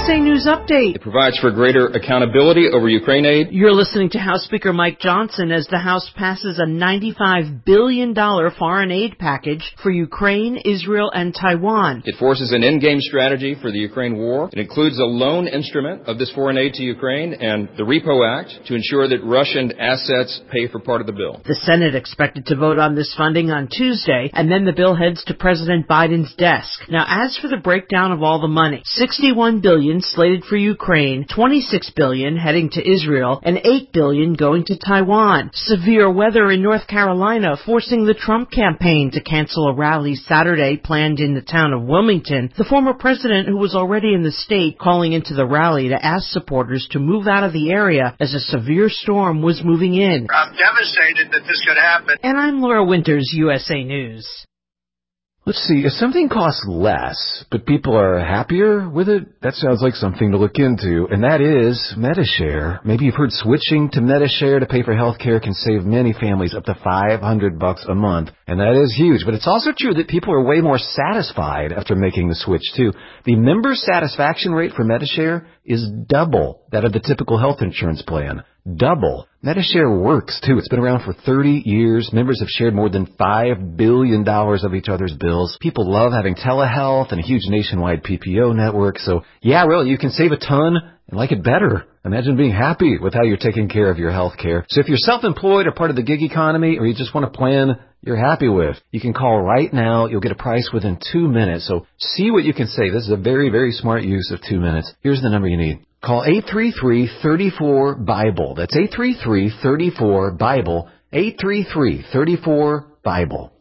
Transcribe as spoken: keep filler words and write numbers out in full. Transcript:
S A News Update. It provides for greater accountability over Ukraine aid. You're listening to House Speaker Mike Johnson as the House passes a ninety-five billion dollars foreign aid package for Ukraine, Israel, and Taiwan. It forces an in-game strategy for the Ukraine war. It includes a loan instrument of this foreign aid to Ukraine and the Repo Act to ensure that Russian assets pay for part of the bill. The Senate expected to vote on this funding on Tuesday, and then the bill heads to President Biden's desk. Now, as for the breakdown of all the money, sixty-one billion dollars slated for Ukraine, twenty-six billion dollars heading to Israel, and eight billion dollars going to Taiwan. Severe weather in North Carolina forcing the Trump campaign to cancel a rally Saturday planned in the town of Wilmington. The former president, who was already in the state, calling into the rally to ask supporters to move out of the area as a severe storm was moving in. I'm devastated that this could happen. And I'm Laura Winters, U S A News. Let's see, if something costs less, but people are happier with it, that sounds like something to look into, and that is Medi-Share. Maybe you've heard switching to Medi-Share to pay for health care can save many families up to five hundred bucks a month, and that is huge. But it's also true that people are way more satisfied after making the switch, too. The member satisfaction rate for Medi-Share is double that of the typical health insurance plan. Double. Medi-Share works, too. It's been around for thirty years. Members have shared more than five billion dollars of each other's bills. People love having telehealth and a huge nationwide P P O network. So, yeah, really, you can save a ton and like it better. Imagine being happy with how you're taking care of your health care. So if you're self-employed or part of the gig economy, or you just want a plan you're happy with, you can call right now. You'll get a price within two minutes. So see what you can save. This is a very, very smart use of two minutes. Here's the number you need. Call eight three three, three four, BIBLE. That's eight three three, three four, BIBLE. eight three three, three four, BIBLE.